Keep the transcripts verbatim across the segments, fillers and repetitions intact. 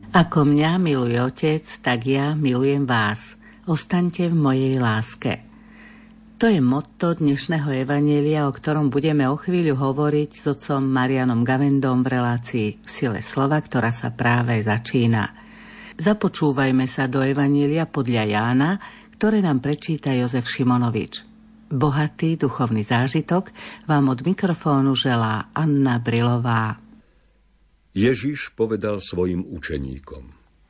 Ako mňa miluje Otec, tak ja milujem vás. Ostaňte v mojej láske. To je motto dnešného evanjelia, o ktorom budeme o chvíľu hovoriť s otcom Marianom Gavendom v relácii V sile slova, ktorá sa práve začína. Započúvajme sa do evanjelia podľa Jána, ktoré nám prečíta Jozef Šimonovič. Bohatý duchovný zážitok vám od mikrofónu želá Anna Brilová. Ježiš povedal svojim učeníkom: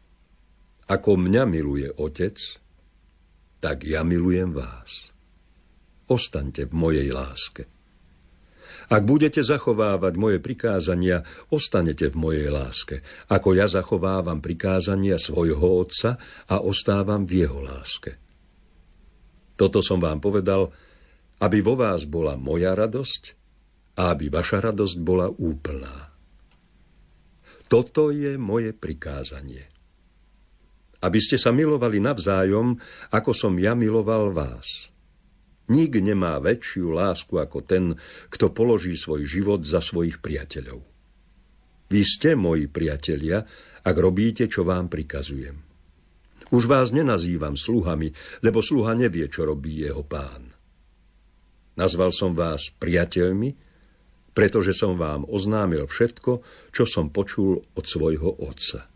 Ako mňa miluje Otec, tak ja milujem vás. Ostaňte v mojej láske. Ak budete zachovávať moje prikázania, ostanete v mojej láske, ako ja zachovávam prikázania svojho Otca a ostávam v jeho láske. Toto som vám povedal, aby vo vás bola moja radosť a aby vaša radosť bola úplná. Toto je moje prikázanie. Aby ste sa milovali navzájom, ako som ja miloval vás. Nik nemá väčšiu lásku ako ten, kto položí svoj život za svojich priateľov. Vy ste moji priatelia, ak robíte, čo vám prikazujem. Už vás nenazývam sluhami, lebo sluha nevie, čo robí jeho pán. Nazval som vás priateľmi, pretože som vám oznámil všetko, čo som počul od svojho Otca.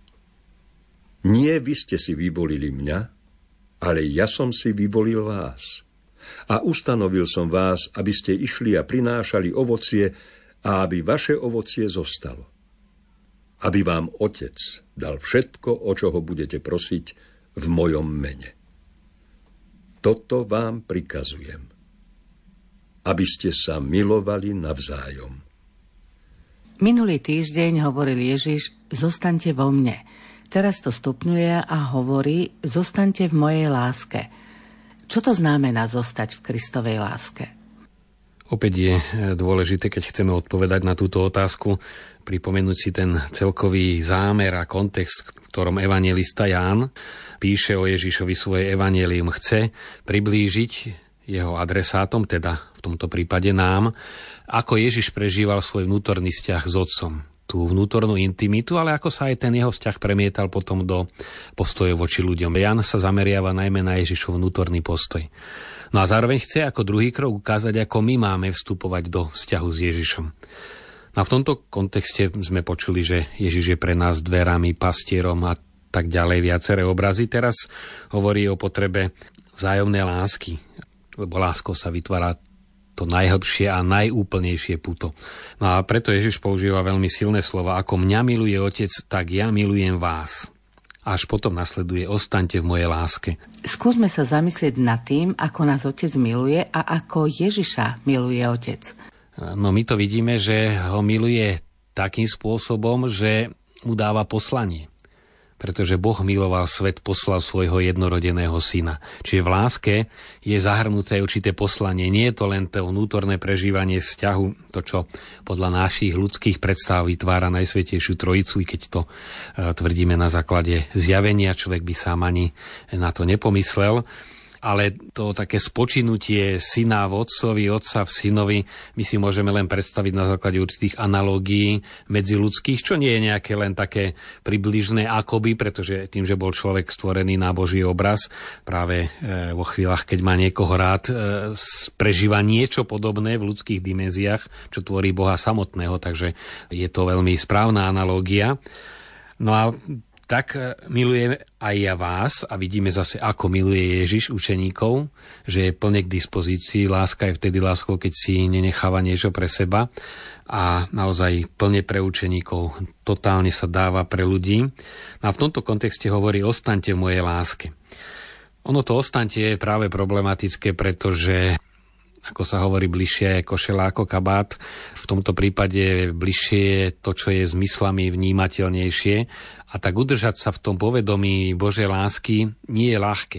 Nie vy ste si vyvolili mňa, ale ja som si vyvolil vás. A ustanovil som vás, aby ste išli a prinášali ovocie a aby vaše ovocie zostalo. Aby vám Otec dal všetko, o čo ho budete prosiť v mojom mene. Toto vám prikazujem, aby ste sa milovali navzájom. Minulý týždeň hovoril Ježiš: Zostaňte vo mne. Teraz to stupňuje a hovorí: Zostaňte v mojej láske. Čo to znamená zostať v Kristovej láske? Opäť je dôležité, keď chceme odpovedať na túto otázku, pripomenúť si ten celkový zámer a kontext, v ktorom evanjelista Ján píše o Ježišovi svoje evanjelium. Chce priblížiť jeho adresátom, teda v tomto prípade nám, ako Ježiš prežíval svoj vnútorný vzťah s Otcom. Tú vnútornú intimitu, ale ako sa aj ten jeho vzťah premietal potom do postojov voči ľuďom. Ján sa zameriava najmä na Ježišov vnútorný postoj. No a zároveň chce ako druhý krok ukázať, ako my máme vstupovať do vzťahu s Ježišom. No a v tomto kontexte sme počuli, že Ježiš je pre nás dverami, pastierom a tak ďalej, viaceré obrazy. Teraz hovorí o potrebe vzájomnej lásky, lebo láskou sa vytvára to najhlbšie a najúplnejšie puto. No a preto Ježiš používa veľmi silné slova: Ako mňa miluje Otec, tak ja milujem vás. Až potom nasleduje: Ostaňte v mojej láske. Skúsme sa zamyslieť nad tým, ako nás Otec miluje a ako Ježiša miluje Otec. No my to vidíme, že ho miluje takým spôsobom, že mu dáva poslanie. Pretože Boh miloval svet, poslal svojho jednorodeného syna. Čiže v láske je zahrnuté určité poslanie. Nie je to len to vnútorné prežívanie vzťahu, to, čo podľa našich ľudských predstav vytvára Najsvätejšiu Trojicu, i keď to e, tvrdíme na základe zjavenia, človek by sám ani na to nepomyslel. Ale to také spočinutie syna v otcovi, otca v synovi, my si môžeme len predstaviť na základe určitých analógií medziľudských, čo nie je nejaké len také približné akoby, pretože tým, že bol človek stvorený na Boží obraz, práve vo chvíľach, keď má niekoho rád, prežíva niečo podobné v ľudských dimenziách, čo tvorí Boha samotného, takže je to veľmi správna analógia. No a tak miluje aj ja vás a vidíme zase, ako miluje Ježiš učeníkov, že je plne k dispozícii. Láska je vtedy láskou, keď si nenecháva niečo pre seba a naozaj plne pre učeníkov. Totálne sa dáva pre ľudí. A v tomto kontexte hovorí: Ostaňte v mojej láske. Ono to ostaňte je práve problematické, pretože, ako sa hovorí, bližšie je košela ako kabát. V tomto prípade bližšie je to, čo je zmyslami vnímateľnejšie. A tak udržať sa v tom povedomí Božej lásky nie je ľahké.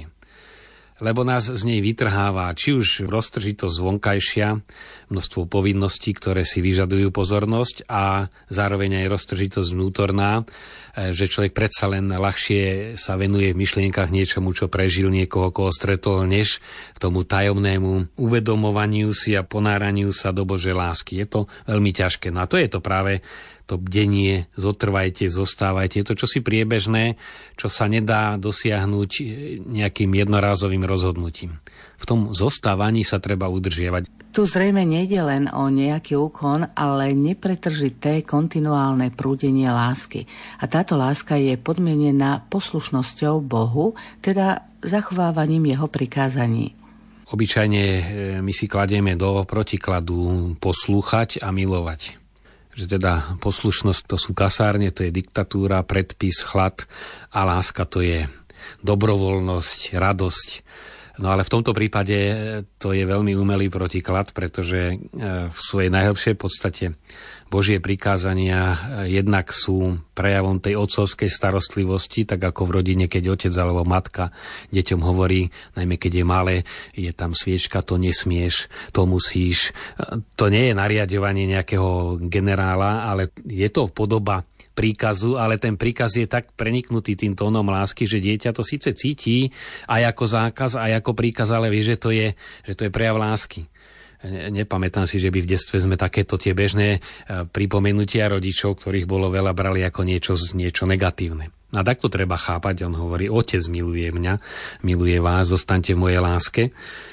Lebo nás z nej vytrháva či už roztržitosť vonkajšia, množstvo povinností, ktoré si vyžadujú pozornosť, a zároveň aj roztržitosť vnútorná, že človek predsa len ľahšie sa venuje v myšlienkach niečomu, čo prežil, niekoho, koho stretol, než k tomu tajomnému uvedomovaniu si a ponáraniu sa do Božej lásky. Je to veľmi ťažké. No a to je to práve to to bdenie, zotrvajte, zostávajte. Je to čosi priebežné, čo sa nedá dosiahnuť nejakým jednorázovým rozhodnutím. V tom zostávaní sa treba udržiavať. Tu zrejme nejde len o nejaký úkon, ale nepretržité kontinuálne prúdenie lásky. A táto láska je podmienená poslušnosťou Bohu, teda zachovávaním jeho prikázaní. Obyčajne my si kladieme do protikladu poslúchať a milovať. Že teda poslušnosť to sú kasárne, to je diktatúra, predpis, chlad a láska to je dobrovoľnosť, radosť. No ale v tomto prípade to je veľmi umelý protiklad, pretože v svojej najhlbšej podstate Božie prikázania jednak sú prejavom tej otcovskej starostlivosti, tak ako v rodine, keď otec alebo matka deťom hovorí, najmä keď je malé, je tam sviečka, to nesmieš, to musíš. To nie je nariadovanie nejakého generála, ale je to podoba príkazu, ale ten príkaz je tak preniknutý tým tónom lásky, že dieťa to síce cíti aj ako zákaz, aj ako príkaz, ale vie, že to je, že to je prejav lásky. Nepamätám si, že by v detstve sme takéto tie bežné pripomenutia rodičov, ktorých bolo veľa, brali ako niečo, niečo negatívne. A tak to treba chápať. On hovorí, otec miluje mňa, miluje vás, zostaňte v mojej láske.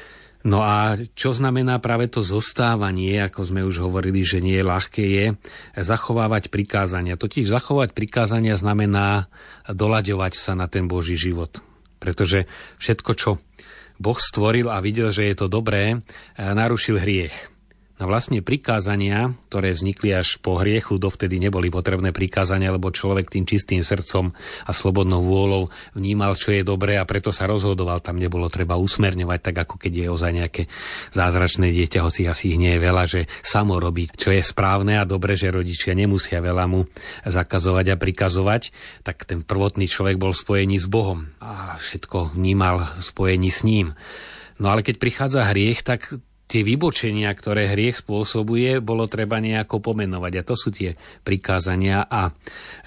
No a čo znamená práve to zostávanie, ako sme už hovorili, že nie je ľahké, je zachovávať prikázania. Totiž zachovať prikázania znamená doľaďovať sa na ten Boží život. Pretože všetko, čo Boh stvoril a videl, že je to dobré, narušil hriech. No vlastne prikázania, ktoré vznikli až po hriechu, dovtedy neboli potrebné prikázania, lebo človek tým čistým srdcom a slobodnou vôľou vnímal, čo je dobré a preto sa rozhodoval. Tam nebolo treba usmerňovať, tak ako keď je ozaj nejaké zázračné dieťa, hoci asi ich nie je veľa, že samo robí, čo je správne a dobre, že rodičia nemusia veľa mu zakazovať a prikazovať, tak ten prvotný človek bol v spojení s Bohom a všetko vnímal v spojení s ním. No ale keď prichádza hriech, tak tie vybočenia, ktoré hriech spôsobuje, bolo treba nejako pomenovať. A to sú tie prikázania a e,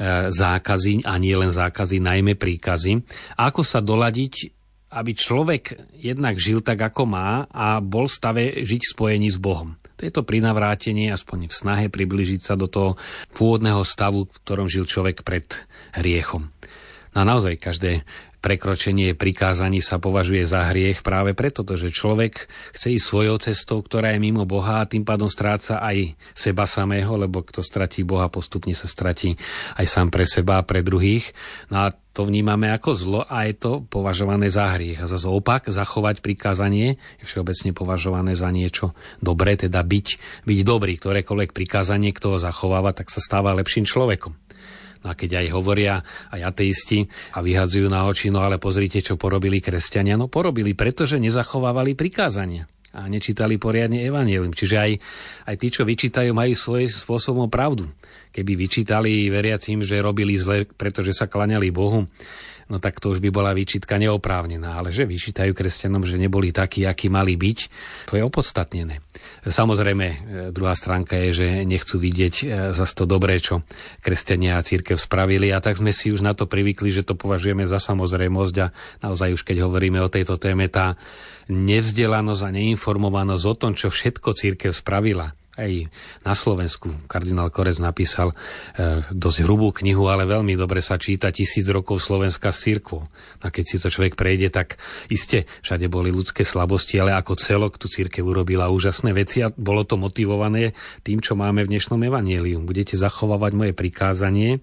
zákazy, a nie len zákazy, najmä príkazy. A ako sa doladiť, aby človek jednak žil tak, ako má a bol v stave žiť v spojení s Bohom. To je to prinavrátenie, aspoň v snahe priblížiť sa do toho pôvodného stavu, v ktorom žil človek pred hriechom. No a naozaj každé prekročenie prikázaní sa považuje za hriech práve preto, že človek chce ísť svojou cestou, ktorá je mimo Boha a tým pádom stráca aj seba samého, lebo kto stratí Boha, postupne sa stratí aj sám pre seba a pre druhých. No a to vnímame ako zlo a je to považované za hriech. A zase opak, zachovať prikázanie je všeobecne považované za niečo dobré, teda byť, byť dobrý. Ktorékoľvek prikázanie, kto ho zachováva, tak sa stáva lepším človekom. No a keď aj hovoria aj ateisti a vyhadzujú na oči, no ale pozrite, čo porobili kresťania. No porobili, pretože nezachovávali prikázania a nečítali poriadne evanjelium. Čiže aj, aj tí, čo vyčítajú, majú svojím spôsobom pravdu. Keby vyčítali veriacim, že robili zle, pretože sa klaňali Bohu, no tak to už by bola výčitka neoprávnená. Ale že vyčítajú kresťanom, že neboli takí, akí mali byť, to je opodstatnené. Samozrejme, druhá stránka je, že nechcú vidieť zas to dobré, čo kresťania a cirkev spravili. A tak sme si už na to privykli, že to považujeme za samozrejmosť. A naozaj už keď hovoríme o tejto téme, tá nevzdelanosť a neinformovanosť o tom, čo všetko cirkev spravila. Aj na Slovensku kardinál Korec napísal e, dosť hrubú knihu, ale veľmi dobre sa číta Tisíc rokov Slovenska s cirkvou. A keď si to človek prejde, tak iste všade boli ľudské slabosti, ale ako celok tu cirkev urobila úžasné veci a bolo to motivované tým, čo máme v dnešnom evanjeliu. Budete zachovávať moje prikázanie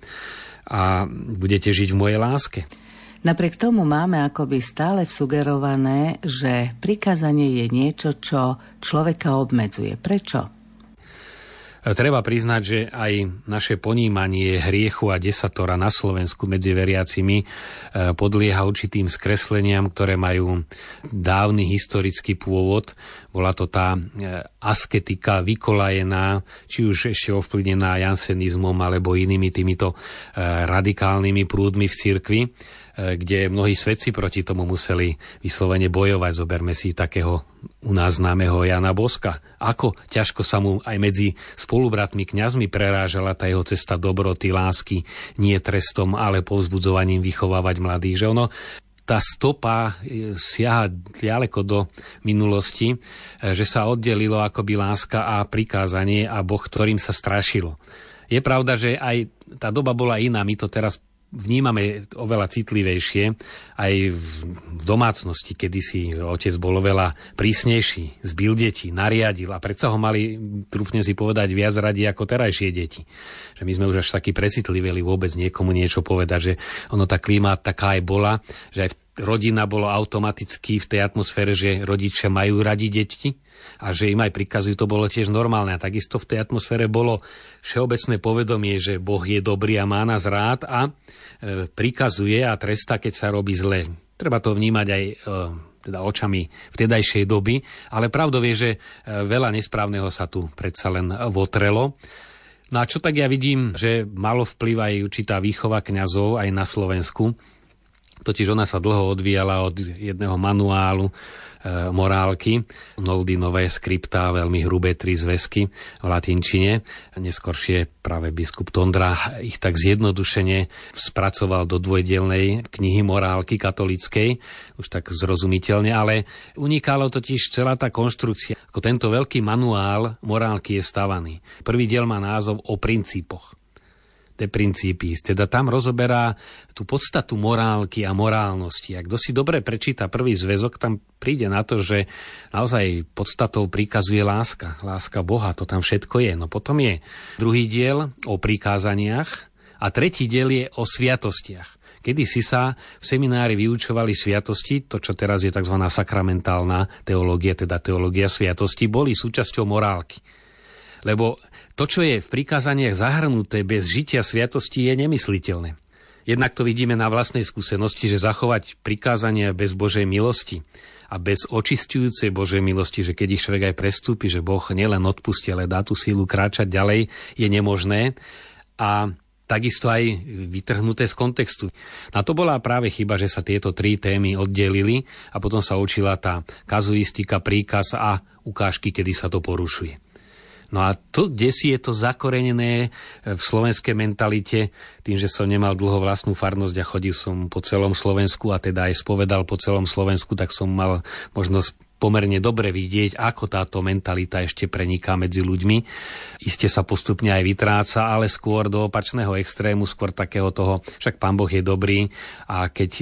a budete žiť v mojej láske. Napriek tomu máme akoby stále vsugerované, že prikázanie je niečo, čo človeka obmedzuje. Prečo? Treba priznať, že aj naše ponímanie hriechu a desatora na Slovensku medzi veriacimi podlieha určitým skresleniam, ktoré majú dávny historický pôvod. Bola to tá asketika vykolajená, či už ešte ovplyvnená jansenizmom alebo inými týmito radikálnymi prúdmi v cirkvi, kde mnohí svedci proti tomu museli vyslovene bojovať. Zoberme si takého u nás známeho Jana Boska. Ako ťažko sa mu aj medzi spolubratmi kňazmi prerážala tá jeho cesta dobroty, lásky, nie trestom, ale povzbudzovaním vychovávať mladých. Že ono, tá stopa siaha ďaleko do minulosti, že sa oddelilo akoby láska a prikázanie a Boh, ktorým sa strašilo. Je pravda, že aj tá doba bola iná, my to teraz vnímame oveľa citlivejšie. Aj v domácnosti, kedysi otec bol oveľa prísnejší, zbil deti, nariadil a predsa ho mali, trúfne si povedať, viac radi ako terajšie deti. Že my sme už až takí precitliveli vôbec niekomu niečo povedať, že ono tá klíma taká aj bola, že aj rodina bolo automaticky v tej atmosfére, že rodičia majú radi deti a že im aj prikazujú, to bolo tiež normálne. A takisto v tej atmosfére bolo všeobecné povedomie, že Boh je dobrý a má nás rád a e, prikazuje a trestá, keď sa robí zle. Treba to vnímať aj e, teda očami vtedajšej doby, ale pravdou je, že e, veľa nesprávneho sa tu predsa len votrelo. No a čo tak ja vidím, že malo vplyv aj určitá výchova kňazov aj na Slovensku. Totiž ona sa dlho odvíjala od jedného manuálu e, morálky, Noldy nové skriptá, veľmi hrubé tri zväzky v latinčine. Neskoršie práve biskup Tondra ich tak zjednodušene spracoval do dvojdielnej knihy morálky katolíckej, už tak zrozumiteľne, ale unikalo totiž celá tá konštrukcia. Ako tento veľký manuál morálky je stavaný. Prvý diel má názov O princípoch. De principis, teda tam rozoberá tú podstatu morálky a morálnosti. Ak kto si dobre prečíta prvý zväzok, tam príde na to, že naozaj podstatou príkazuje láska. Láska Boha, to tam všetko je. No potom je druhý diel o prikázaniach a tretí diel je o sviatostiach. Kedysi sa v seminári vyučovali sviatosti, to čo teraz je tzv. Sakramentálna teológia, teda teológia sviatosti, boli súčasťou morálky. Lebo to, čo je v prikázaniach zahrnuté bez žitia sviatosti, je nemysliteľné. Jednak to vidíme na vlastnej skúsenosti, že zachovať prikázania bez Božej milosti a bez očisťujúcej Božej milosti, že keď ich človek aj prestúpi, že Boh nielen odpustí, ale dá tú sílu kráčať ďalej, je nemožné. A takisto aj vytrhnuté z kontextu. A to bola práve chyba, že sa tieto tri témy oddelili a potom sa učila tá kazuistika, príkaz a ukážky, kedy sa to porušuje. No a to, kdesi je to zakorenené v slovenskej mentalite, tým, že som nemal dlho vlastnú farnosť a chodil som po celom Slovensku a teda aj spovedal po celom Slovensku, tak som mal možnosť pomerne dobre vidieť, ako táto mentalita ešte preniká medzi ľuďmi. Iste sa postupne aj vytráca, ale skôr do opačného extrému, skôr takého toho, však Pán Boh je dobrý a keď,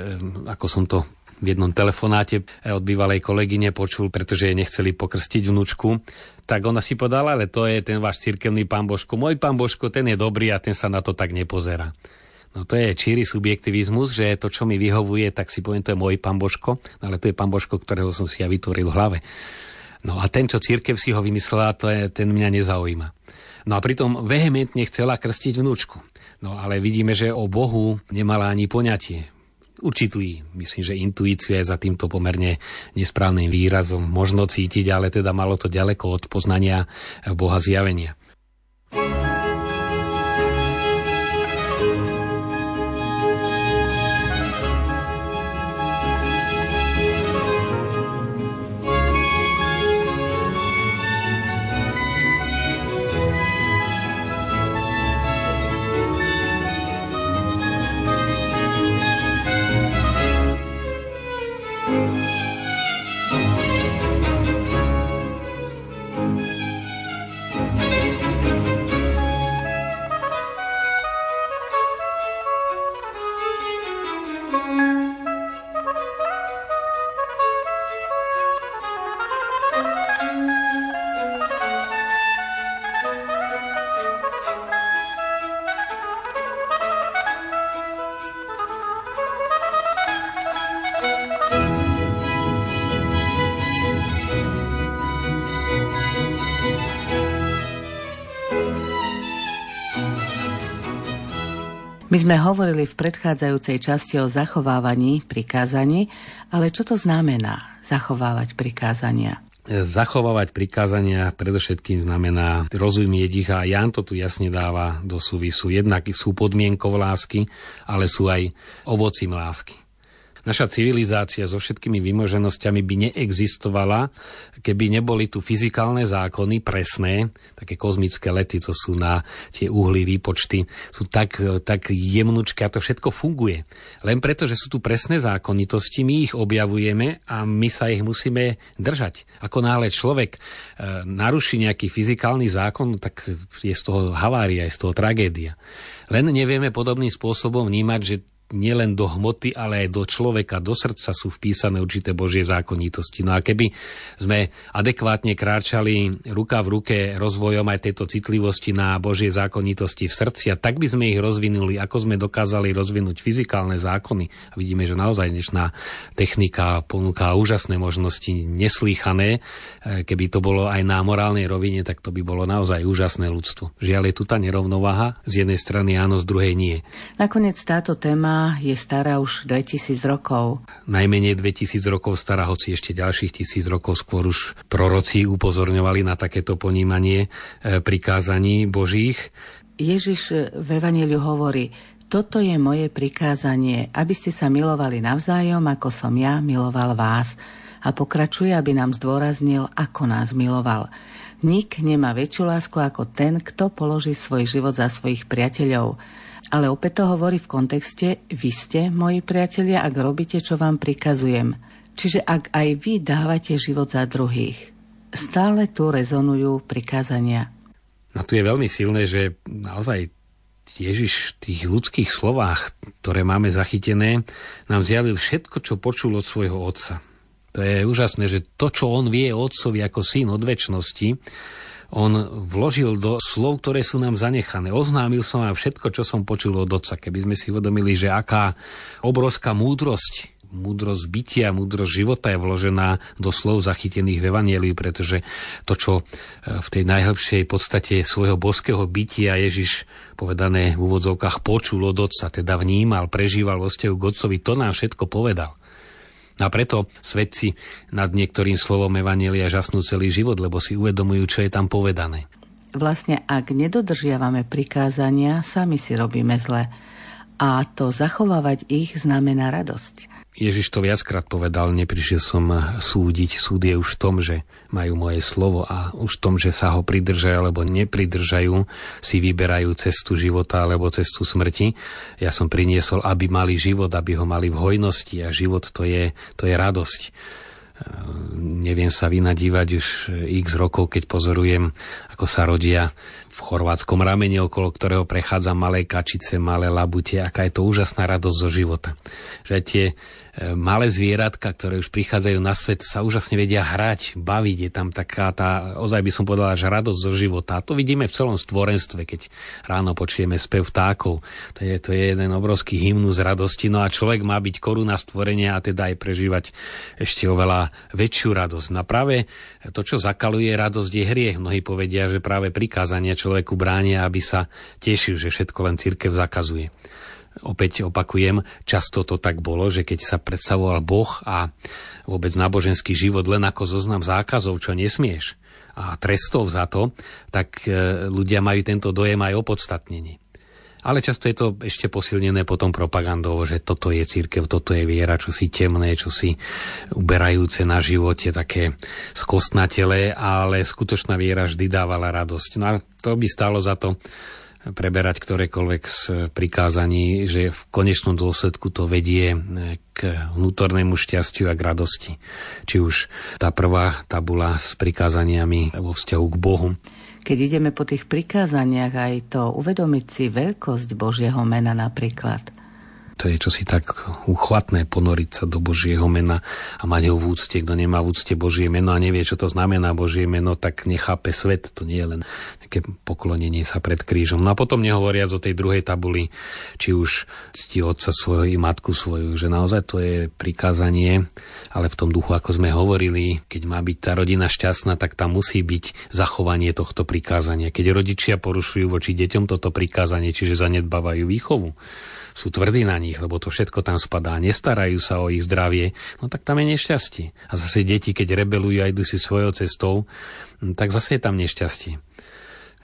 ako som to v jednom telefonáte od bývalej kolegyne počul, pretože jej nechceli pokrstiť vnúčku, tak ona si povedala, ale to je ten váš cirkevný Pán Božko. Môj Pán Božko, ten je dobrý a ten sa na to tak nepozerá. No to je číry subjektivizmus, že to, čo mi vyhovuje, tak si poviem, to je môj Pán Božko, ale to je Pán Božko, ktorého som si ja vytvoril v hlave. No a ten, čo cirkev si ho vymyslela, to je, ten mňa nezaujíma. No a pritom vehementne chcela krstiť vnúčku. No ale vidíme, že o Bohu nemala ani poňatie. Určitú, myslím, že intuíciu je za týmto pomerne nesprávnym výrazom možno cítiť, ale teda malo to ďaleko od poznania Boha zjavenia. My sme hovorili v predchádzajúcej časti o zachovávaní prikázaní, ale čo to znamená zachovávať prikázania? Zachovávať prikázania predovšetkým znamená rozumieť ich a Ján to tu jasne dáva do súvisu. Jednak sú podmienkou lásky, ale sú aj ovocím lásky. Naša civilizácia so všetkými vymoženosťami by neexistovala, keby neboli tu fyzikálne zákony presné, také kozmické lety, to sú na tie uhly, výpočty, sú tak, tak jemnučké a to všetko funguje. Len preto, že sú tu presné zákonitosti, my ich objavujeme a my sa ich musíme držať. Ako náhle človek e, naruší nejaký fyzikálny zákon, tak je z toho havária, je z toho tragédia. Len nevieme podobným spôsobom vnímať, že nielen do hmoty, ale aj do človeka, do srdca sú vpísané určité Božie zákonitosti. No a keby sme adekvátne kráčali ruka v ruke rozvojom aj tejto citlivosti na Božie zákonitosti v srdci, a tak by sme ich rozvinuli, ako sme dokázali rozvinúť fyzikálne zákony. A vidíme, že naozaj dnešná technika ponúka úžasné možnosti, neslýchané. Keby to bolo aj na morálnej rovine, tak to by bolo naozaj úžasné ľudstvo. Žiaľ, je tu tá nerovnováha, z jednej strany áno, z druhej nie. Nakoniec táto téma je stará už dvetisíc rokov. Najmenej dvetisíc rokov stará, hoci ešte ďalších tisíc rokov skôr už proroci upozorňovali na takéto ponímanie prikázaní Božích. Ježiš v Evanjeliu hovorí: toto je moje prikázanie, aby ste sa milovali navzájom, ako som ja miloval vás. A pokračuje, aby nám zdôraznil, ako nás miloval. Nik nemá väčšiu lásku ako ten, kto položí svoj život za svojich priateľov. Ale opäť to hovorí v kontexte: vy ste, moji priatelia, ak robíte, čo vám prikazujem. Čiže ak aj vy dávate život za druhých. Stále tu rezonujú prikázania. No tu je veľmi silné, že naozaj Ježiš v tých ľudských slovách, ktoré máme zachytené, nám zjavil všetko, čo počul od svojho otca. To je úžasné, že to, čo on vie o otcovi ako syn od večnosti, on vložil do slov, ktoré sú nám zanechané. Oznámil som vám všetko, čo som počul od otca. Keby sme si uvedomili, že aká obrovská múdrosť, múdrosť bytia, múdrosť života je vložená do slov zachytených v Evanjeliu, pretože to, čo v tej najhlbšej podstate svojho božského bytia Ježiš, povedané v úvodzovkách, počul od otca, teda vnímal, prežíval vo vzťahu k otcovi, to nám všetko povedal. A preto svedci nad niektorým slovom Evanjelia žasnú celý život, lebo si uvedomujú, čo je tam povedané. Vlastne, ak nedodržiavame prikázania, sami si robíme zle. A to zachovávať ich znamená radosť. Ježiš to viackrát povedal: neprišiel som súdiť, súd je už v tom, že majú moje slovo, a už v tom, že sa ho pridržajú alebo nepridržajú, si vyberajú cestu života alebo cestu smrti. Ja som priniesol, aby mali život, aby ho mali v hojnosti, a život to je, to je radosť. Neviem sa vynadívať už x rokov, keď pozorujem, ako sa rodia v chorvátskom ramene, okolo ktorého prechádza malé kačice, malé labute, aká je to úžasná radosť zo života. Že tie malé zvieratka, ktoré už prichádzajú na svet, sa úžasne vedia hrať, baviť. Je tam taká tá, ozaj by som povedala, že radosť zo života. A to vidíme v celom stvorenstve, keď ráno počujeme spev vtákov. To je, to je jeden obrovský hymnus radosti. No a človek má byť koruna stvorenia a teda aj prežívať ešte oveľa väčšiu radosť. No práve to, čo zakaluje radosť, je hriech. Mnohí povedia, že práve prikázania človeku bránia, aby sa tešil, že všetko len cirkev zakazuje. Opäť opakujem, často to tak bolo, že keď sa predstavoval Boh a vôbec náboženský život len ako zoznam zákazov, čo nesmieš, a trestov za to, tak ľudia majú tento dojem aj opodstatnenie. Ale často je to ešte posilnené potom propagandou, že toto je cirkev, toto je viera, čo si temné, čo si uberajúce na živote, také skostnatelé, ale skutočná viera vždy dávala radosť. No a to by stálo za to preberať ktorékoľvek z prikázaní, že v konečnom dôsledku to vedie k vnútornému šťastiu a k radosti. Či už tá prvá tabula s prikázaniami vo vzťahu k Bohu. Keď ideme po tých prikázaniach, aj to uvedomiť si veľkosť Božieho mena napríklad. To je čosi tak uchvatné, ponoriť sa do Božieho mena a mať ho v úcte. Kto nemá v úcte Božie meno a nevie, čo to znamená Božie meno, tak nechápe svet. To nie je len také poklonenie sa pred krížom. No a potom nehovoriac o tej druhej tabuli, či už cti otca svojho i matku svoju, že naozaj to je prikázanie, ale v tom duchu, ako sme hovorili, keď má byť tá rodina šťastná, tak tam musí byť zachovanie tohto prikázania. Keď rodičia porušujú voči deťom toto prikázanie, čiže zanedbávajú výchovu, sú tvrdí na nich, lebo to všetko tam spadá, nestarajú sa o ich zdravie, no tak tam je nešťastie. A zase deti, keď rebelujú a idú si svojou cestou, tak zase je tam nešťastie.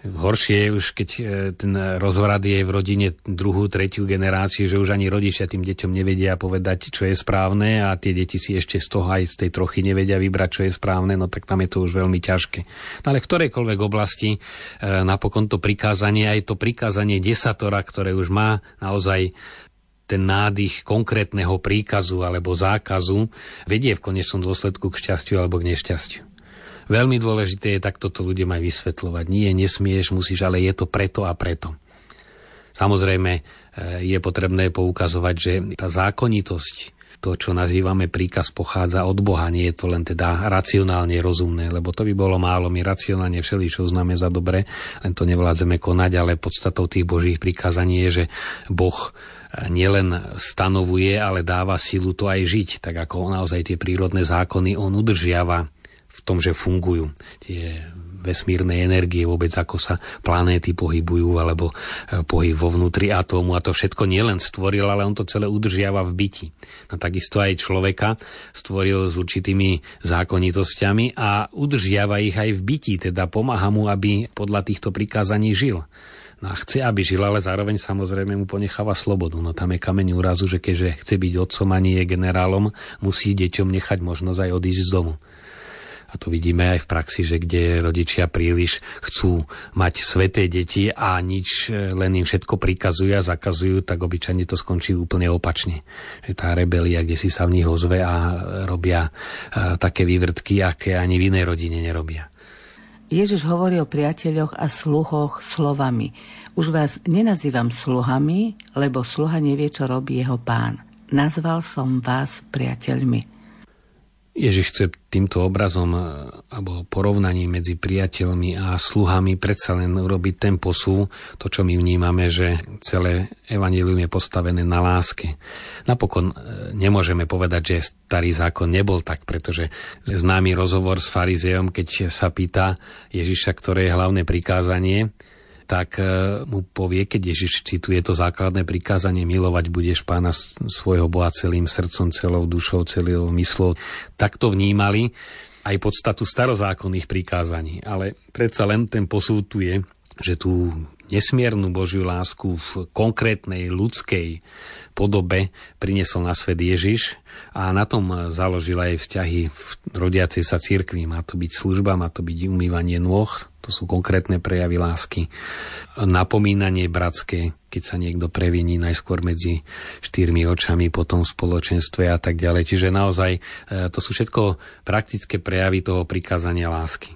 Horšie je už, keď ten rozvrat je v rodine druhú, tretiu generáciu, že už ani rodičia tým deťom nevedia povedať, čo je správne a tie deti si ešte z toho aj z tej trochy nevedia vybrať, čo je správne, no tak tam je to už veľmi ťažké. No ale v ktorejkoľvek oblasti napokon to prikázanie, aj to prikázanie desatora, ktoré už má naozaj ten nádych konkrétneho príkazu alebo zákazu, vedie v konečnom dôsledku k šťastiu alebo k nešťastiu. Veľmi dôležité je takto to ľuďom aj vysvetľovať. Nie, nesmieš, musíš, ale je to preto a preto. Samozrejme, je potrebné poukazovať, že tá zákonitosť, to, čo nazývame príkaz, pochádza od Boha. Nie je to len teda racionálne rozumné, lebo to by bolo málo. My racionálne všeličo uznáme za dobre, len to nevládzeme konať, ale podstatou tých Božích prikázaní je, že Boh nielen stanovuje, ale dáva silu to aj žiť. Tak ako naozaj tie prírodné zákony on udržiava v tom, že fungujú. Tie vesmírne energie, vôbec ako sa planéty pohybujú, alebo pohyb vo vnútri atómu. A to všetko nielen stvoril, ale on to celé udržiava v byti. No takisto aj človeka stvoril s určitými zákonitosťami a udržiava ich aj v byti, teda pomáha mu, aby podľa týchto prikázaní žil. No a chce, aby žil, ale zároveň samozrejme mu ponecháva slobodu. No tam je kameň úrazu, že keďže chce byť otcom a nie je generálom, musí deťom nechať možnosť aj odísť z domu. A to vidíme aj v praxi, že kde rodičia príliš chcú mať sveté deti a nič, len im všetko prikazujú a zakazujú, tak obyčajne to skončí úplne opačne. Že tá rebelia, kde si sa v nich ozve a robia také vývrtky, aké ani v inej rodine nerobia. Ježiš hovorí o priateľoch a sluhoch slovami. Už vás nenazývam sluhami, lebo sluha nevie, čo robí jeho pán. Nazval som vás priateľmi. Ježiš chce týmto obrazom alebo porovnaním medzi priateľmi a sluhami predsa len urobiť ten posúv, to, čo my vnímame, že celé evanjelium je postavené na láske. Napokon nemôžeme povedať, že starý zákon nebol tak, pretože známy rozhovor s farizejom, keď sa pýta Ježiša, ktoré je hlavné prikázanie, tak mu povie, keď Ježiš cituje to základné prikázanie, milovať budeš Pána svojho Boha celým srdcom, celou dušou, celou myslou. Tak to vnímali aj podstatu starozákonných prikázaní. Ale predsa len ten posúd tu je, že tú nesmiernu Božiu lásku v konkrétnej ľudskej podobe priniesol na svet Ježiš a na tom založil aj vzťahy v rodiacej sa cirkvi. Má to byť služba, má to byť umývanie nôh, to sú konkrétne prejavy lásky. Napomínanie bratské, keď sa niekto previní najskôr medzi štyrmi očami, potom v spoločenstve a tak ďalej. Čiže naozaj to sú všetko praktické prejavy toho prikázania lásky.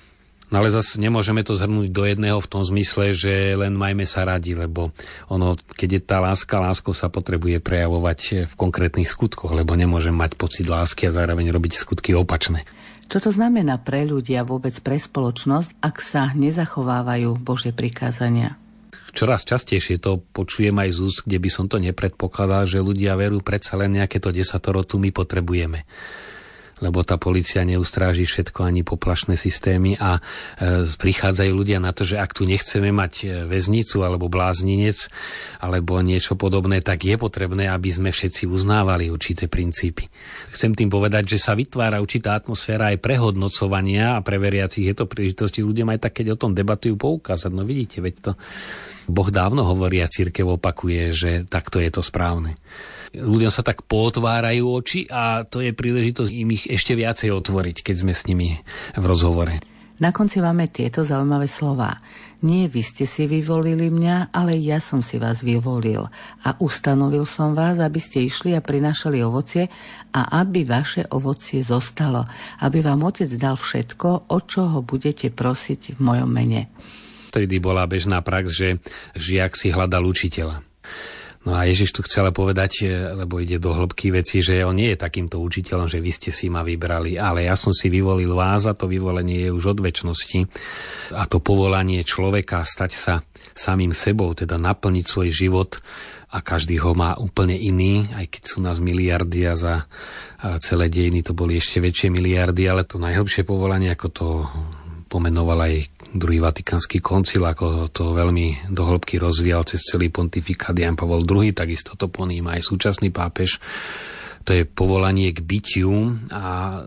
No ale zase nemôžeme to zhrnúť do jedného v tom zmysle, že len majme sa radi, lebo ono, keď je tá láska, láskou sa potrebuje prejavovať v konkrétnych skutkoch, lebo nemôžem mať pocit lásky a zároveň robiť skutky opačné. Čo to znamená pre ľudí a vôbec pre spoločnosť, ak sa nezachovávajú Božie prikázania? Čoraz častejšie to počujem aj z úst, kde by som to nepredpokladal, že ľudia verujú predsa len nejaké to desatoro tu my potrebujeme. Lebo tá polícia neustráži všetko ani poplašné systémy a e, prichádzajú ľudia na to, že ak tu nechceme mať väznicu alebo blázninec alebo niečo podobné, tak je potrebné, aby sme všetci uznávali určité princípy. Chcem tým povedať, že sa vytvára určitá atmosféra aj prehodnocovania a pre veriacich je to príležitosti ľuďom aj tak, keď o tom debatujú, poukázať. No vidíte, veď to Boh dávno hovorí a cirkev opakuje, že takto je to správne. Ľuďom sa tak potvárajú oči a to je príležitosť im ich ešte viacej otvoriť, keď sme s nimi v rozhovore. Na konci máme tieto zaujímavé slová. Nie vy ste si vyvolili mňa, ale ja som si vás vyvolil a ustanovil som vás, aby ste išli a prinášali ovocie a aby vaše ovocie zostalo, aby vám Otec dal všetko, o čo ho budete prosiť v mojom mene. Vtedy bola bežná prax, že žiak si hľadal učiteľa. No a Ježiš tu chcel povedať, lebo ide do hĺbky veci, že on nie je takýmto učiteľom, že vy ste si ma vybrali, ale ja som si vyvolil vás a to vyvolenie je už od večnosti. A to povolanie človeka stať sa samým sebou, teda naplniť svoj život a každý ho má úplne iný, aj keď sú nás miliardy a za celé dejiny to boli ešte väčšie miliardy, ale to najhlbšie povolanie, ako to pomenoval aj druhý vatikánsky koncil, ako to veľmi do hĺbky rozvíjal cez celý pontifikát Ján Pavol druhý, takisto to poníma aj súčasný pápež. To je povolanie k bytiu a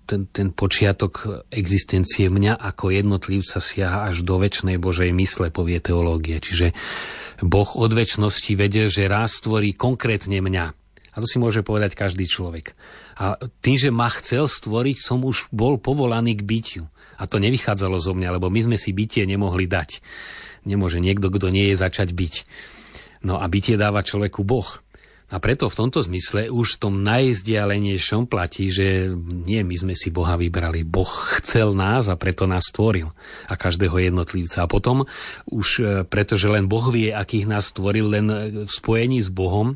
ten, ten počiatok existencie mňa ako jednotlivca siaha až do večnej Božej mysle, povie teológie. Čiže Boh od večnosti vedel, že raz stvorí konkrétne mňa. A to si môže povedať každý človek. A tým, že ma chcel stvoriť, som už bol povolaný k bytiu. A to nevychádzalo zo mňa, lebo my sme si bytie nemohli dať. Nemôže niekto, kto nie je, začať byť. No a bytie dáva človeku Boh. A preto v tomto zmysle už v tom najzdialenejšom platí, že nie my sme si Boha vybrali. Boh chcel nás a preto nás stvoril. A každého jednotlivca. A potom už, pretože len Boh vie, akých nás stvoril, len v spojení s Bohom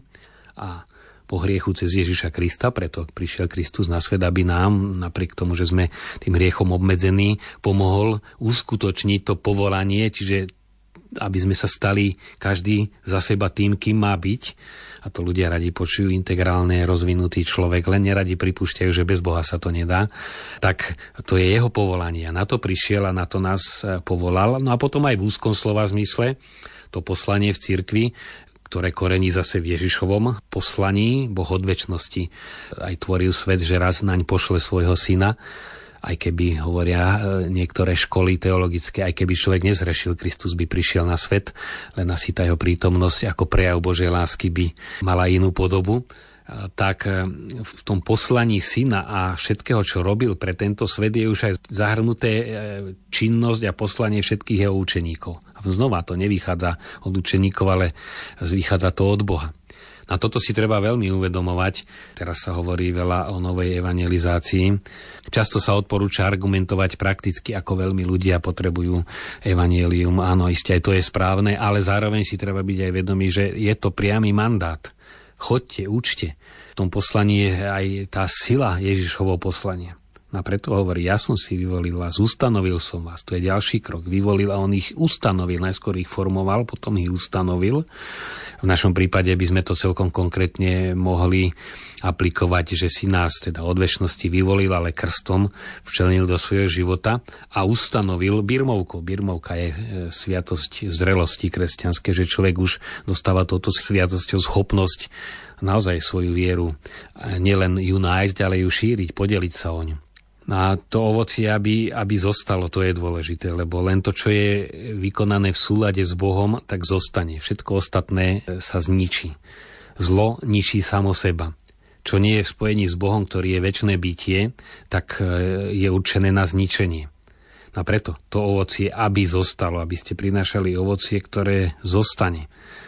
a po hriechu cez Ježiša Krista, preto prišiel Kristus na svet, aby nám, napriek tomu, že sme tým hriechom obmedzení, pomohol uskutočniť to povolanie, čiže aby sme sa stali každý za seba tým, kým má byť. A to ľudia radi počujú, integrálne rozvinutý človek, len neradi pripúšťajú, že bez Boha sa to nedá. Tak to je jeho povolanie. A na to prišiel a na to nás povolal. No a potom aj v úzkom slova zmysle to poslanie v cirkvi, ktoré korení zase v Ježišovom poslaní. Boh od večnosti aj tvoril svet, že raz naň pošle svojho syna. Aj keby, hovoria niektoré školy teologické, aj keby človek nezrešil, Kristus by prišiel na svet, len asi tá jeho prítomnosť ako prejav Božej lásky by mala inú podobu. Tak v tom poslaní syna a všetkého, čo robil pre tento svet, je už aj zahrnuté činnosť a poslanie všetkých jeho učeníkov. A znova to nevychádza od učeníkov, ale vychádza to od Boha. Na toto si treba veľmi uvedomovať. Teraz sa hovorí veľa o novej evangelizácii. Často sa odporúča argumentovať prakticky, ako veľmi ľudia potrebujú evanjelium. Áno, isté aj to je správne, ale zároveň si treba byť aj vedomý, že je to priamy mandát. Choďte, učte. V tom poslaní je aj tá sila Ježišovho poslania. A preto hovorí, ja som si vyvolil vás, ustanovil som vás. To je ďalší krok. Vyvolil a on ich ustanovil. Najskôr ich formoval, potom ich ustanovil. V našom prípade by sme to celkom konkrétne mohli aplikovať, že si nás teda od večnosti vyvolil, ale krstom včlenil do svojho života a ustanovil birmovkou. Birmovka je sviatosť zrelosti kresťanské, že človek už dostáva touto sviatosťou schopnosť naozaj svoju vieru nielen ju nájsť, ale ju šíriť, podeliť sa o ňu. A to ovocie, aby, aby zostalo, to je dôležité, lebo len to, čo je vykonané v súlade s Bohom, tak zostane. Všetko ostatné sa zničí. Zlo ničí samo seba. Čo nie je v spojení s Bohom, ktorý je večné bytie, tak je určené na zničenie. A preto to ovocie, aby zostalo, aby ste prinášali ovocie, ktoré zostane.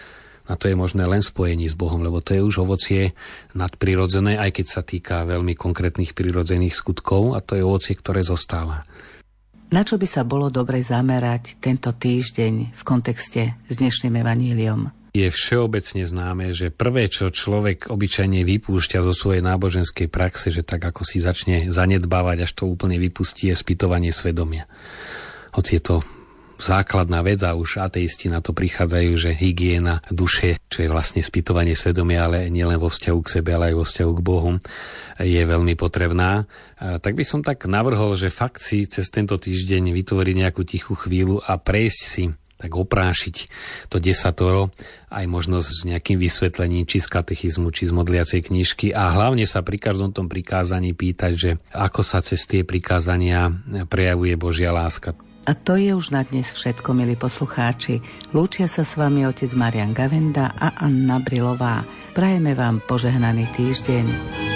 A to je možné len v spojení s Bohom, lebo to je už ovocie nadprirodzené, aj keď sa týka veľmi konkrétnych prirodzených skutkov, a to je ovocie, ktoré zostáva. Na čo by sa bolo dobre zamerať tento týždeň v kontexte s dnešným evaníliom? Je všeobecne známe, že prvé, čo človek obyčajne vypúšťa zo svojej náboženskej praxe, že tak ako si začne zanedbávať, až to úplne vypustí, je spytovanie svedomia. Hoci je to základná vec a už ateisti na to prichádzajú, že hygiena duše, čo je vlastne spytovanie svedomia, ale nielen vo vzťahu k sebe, ale aj vo vzťahu k Bohu, je veľmi potrebná. A tak by som tak navrhol, že fakt si cez tento týždeň vytvoriť nejakú tichú chvíľu a prejsť si, tak oprášiť to desatoro, aj možno s nejakým vysvetlením, či z katechizmu, či z modliacej knižky, a hlavne sa pri každom tom prikázaní pýtať, že ako sa cez tie prikázania prejavuje Božia láska. A to je už na dnes všetko, milí poslucháči. Lúčia sa s vami otec Marián Gavenda a Anna Brilová. Prajeme vám požehnaný týždeň.